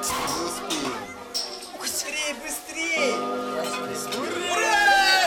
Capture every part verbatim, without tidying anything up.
Быстрей, быстрей! Ура!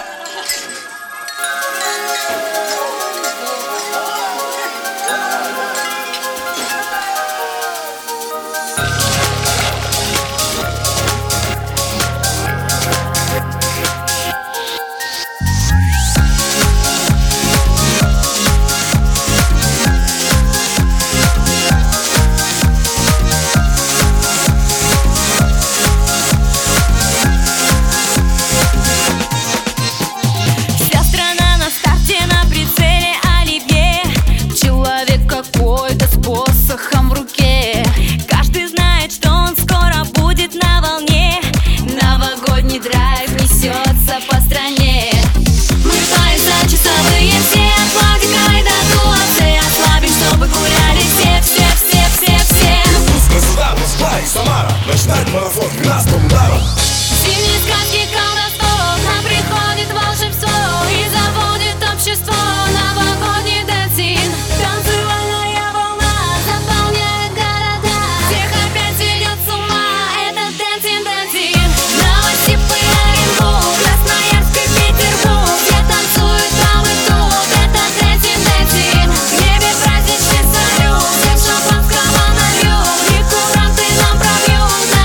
Начинать марафон двенадцатым ударом. Зимние сказки, колдовство, нам приходит волшебство и заводит общество. Новогодний дэнсинг, танцевальная волна заполняет города. Всех опять ведет с ума этот дэнсинг, дэнсинг. Новосиб и Оренбург, Красноярск и Петербург, все танцуют там и тут. Это дэнсинг, дэнсинг. В небе праздничный салют, всем шампанского нальют и куранты нам пробьют.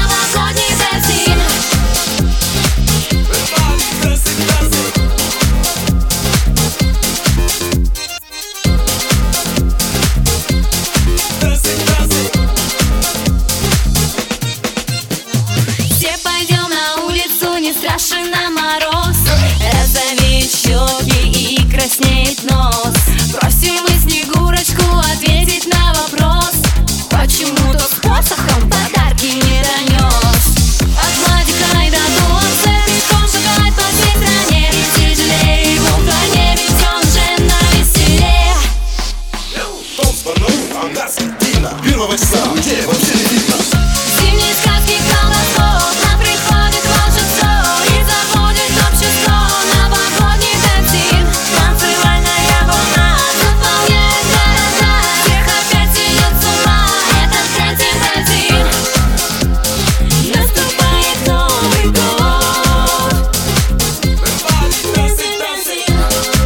Страшен нам мороз, розовеют щеки и краснеет нос. Просим мы Снегурочку ответить на вопрос, почему тот с посохом подарки не донес. От Владика и до Туапсе пешком шагает по всей стране. Тяжелее ему в коне, ведь он же навеселе. Том звонок, ангарский Дина. Первого часа людей вообще не видно. Зимние сказки, колдовство, нам приходит волшебство и заводит общество. Новогодний дэнсинг, танцевальная волна заполняет города. Всех опять ведет с ума этот дэнсинг, дэнсинг. Наступает Новый год. Дэнсинг, дэнсинг.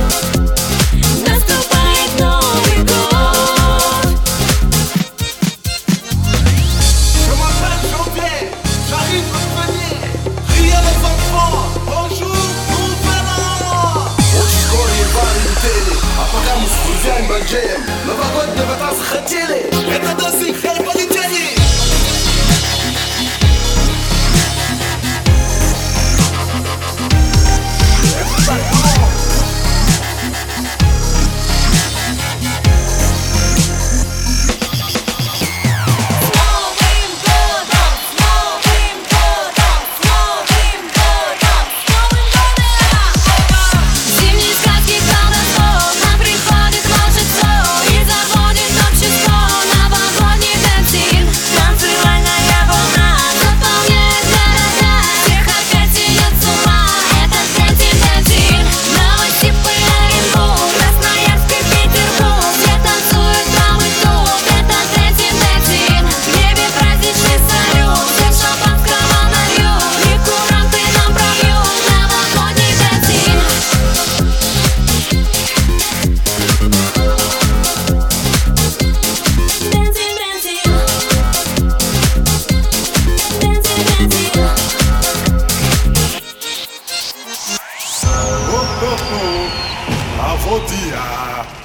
Наступает Новый год. J'arrive votre panier, criez les enfants, bonjour, nouvel an! Очень скоро едва летели, а пока мы с друзьями бомжеем новогоднего танца хотели. Это дэнсинг, хей, полетели! Зимние сказки, колдовство, нам приходит волшебство и заводит общество. Новогодний дэнсинг, танцевальная волна заполняет города. Всех опять ведет с ума этот дэнсинг, дэнсинг. Новосиб и Оренбург, Красноярск и Петербург, все танцуют там и тут. Это дэнсинг, дэнсинг. В небе праздничный салют, всем шампанского нальют и куранты нам пробьют. Новогодний дэнсинг. О-хо-хо, а вот и я.